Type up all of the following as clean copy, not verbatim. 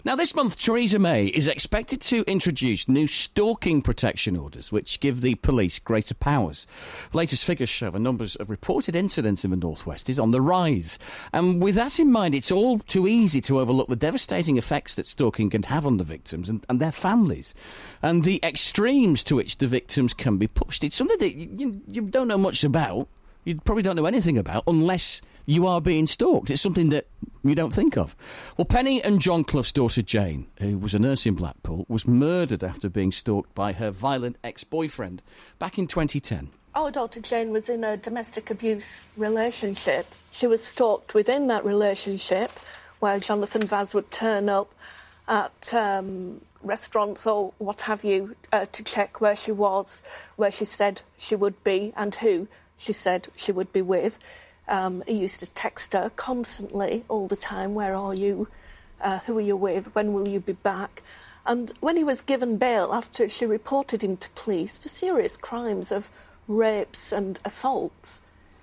Now, this month, Theresa May is expected to introduce new stalking protection orders, which give the police greater powers. Latest figures show the numbers of reported incidents in the North West is on the rise. And with that in mind, it's all too easy to overlook the devastating effects that stalking can have on the victims and their families, and the extremes to which the victims can be pushed. It's something that you don't know much about. You probably don't know anything about unless you are being stalked. It's something that you don't think of. Well, Penny and John Clough's daughter Jane, who was a nurse in Blackpool, was murdered after being stalked by her violent ex-boyfriend back in 2010. Our daughter Jane was in a domestic abuse relationship. She was stalked within that relationship, where Jonathan Vaz would turn up at restaurants or what have you to check where she was, where she said she would be and who she said she would be with. He used to text her constantly, all the time, where are you, who are you with, when will you be back? And when he was given bail after she reported him to police for serious crimes of rapes and assaults,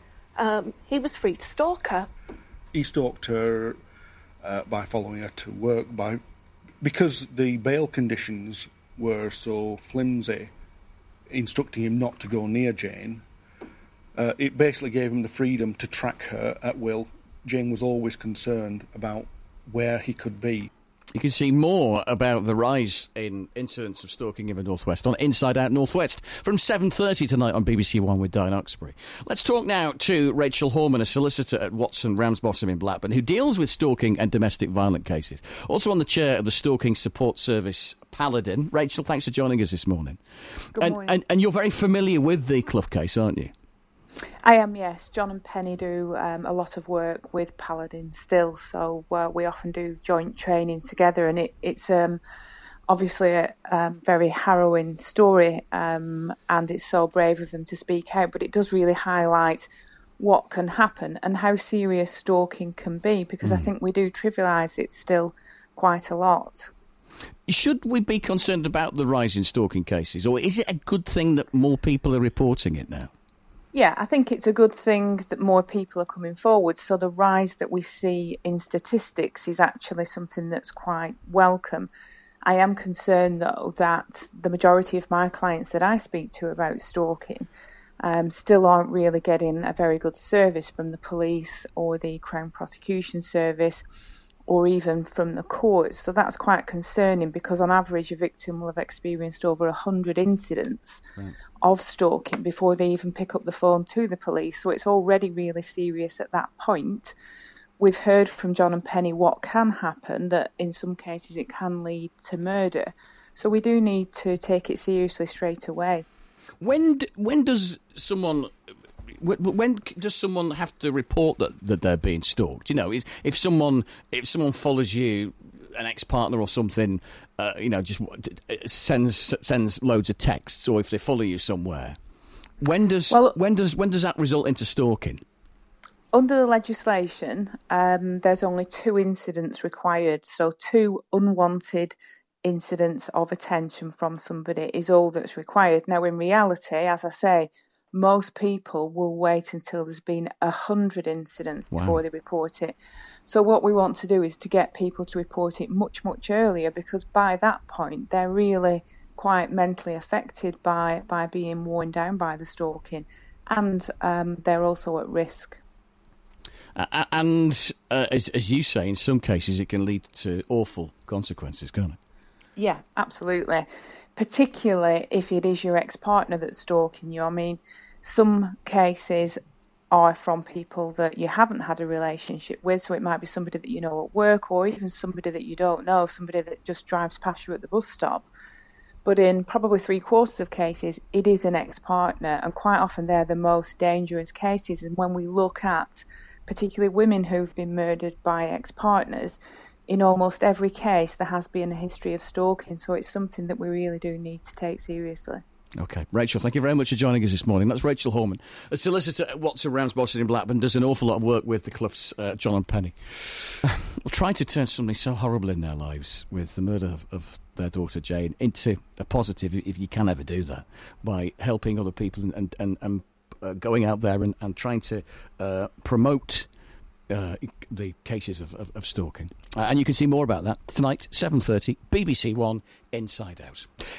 he was free to stalk her. He stalked her by following her to work, because the bail conditions were so flimsy, instructing him not to go near Jane. It basically gave him the freedom to track her at will. Jane was always concerned about where he could be. You can see more about the rise in incidents of stalking in the North West on Inside Out North West from 7:30 tonight on BBC One with Diane Oxbury. Let's talk now to Rachel Horman, a solicitor at Watson Ramsbottom in Blackburn, who deals with stalking and domestic violence cases. Also on the chair of the Stalking Support Service, Paladin. Rachel, thanks for joining us this morning. Good morning. And you're very familiar with the Clough case, aren't you? I am, yes. John and Penny do a lot of work with Paladin still, so we often do joint training together, and it's obviously a very harrowing story, and it's so brave of them to speak out, but it does really highlight what can happen and how serious stalking can be, because I think we do trivialise it still quite a lot. Should we be concerned about the rise in stalking cases, or is it a good thing that more people are reporting it now? Yeah, I think it's a good thing that more people are coming forward. So the rise that we see in statistics is actually something that's quite welcome. I am concerned, though, that the majority of my clients that I speak to about stalking still aren't really getting a very good service from the police or the Crown Prosecution Service or even from the courts. So that's quite concerning, because on average a victim will have experienced over 100 incidents of stalking before they even pick up the phone to the police. So it's already really serious at that point. We've heard from John and Penny what can happen, that in some cases it can lead to murder. So we do need to take it seriously straight away. When does someone have to report that they're being stalked? You know, if someone follows you, an ex-partner or something, just sends loads of texts, or if they follow you somewhere, when does that result into stalking? Under the legislation, there's only 2 incidents required, so 2 unwanted incidents of attention from somebody is all that's required. Now, in reality, as I say, most people will wait until there's been 100 incidents before they report it. So what we want to do is to get people to report it much, much earlier, because by that point they're really quite mentally affected by being worn down by the stalking, and they're also at risk. And as you say, in some cases it can lead to awful consequences, can't it? Yeah, absolutely. Particularly if it is your ex-partner that's stalking you. I mean, some cases are from people that you haven't had a relationship with, so it might be somebody that you know at work, or even somebody that you don't know, somebody that just drives past you at the bus stop. But in probably 3/4 of cases, it is an ex-partner, and quite often they're the most dangerous cases. And when we look at particularly women who've been murdered by ex-partners, in almost every case there has been a history of stalking, so it's something that we really do need to take seriously. OK. Rachel, thank you very much for joining us this morning. That's Rachel Horman, a solicitor at Watson Ramsbottom in Blackburn, does an awful lot of work with the Cloughs, John and Penny. We'll try to turn something so horrible in their lives, with the murder of their daughter Jane, into a positive, if you can ever do that, by helping other people and going out there and trying to promote the cases of stalking. And you can see more about that tonight, 7:30, BBC One, Inside Out.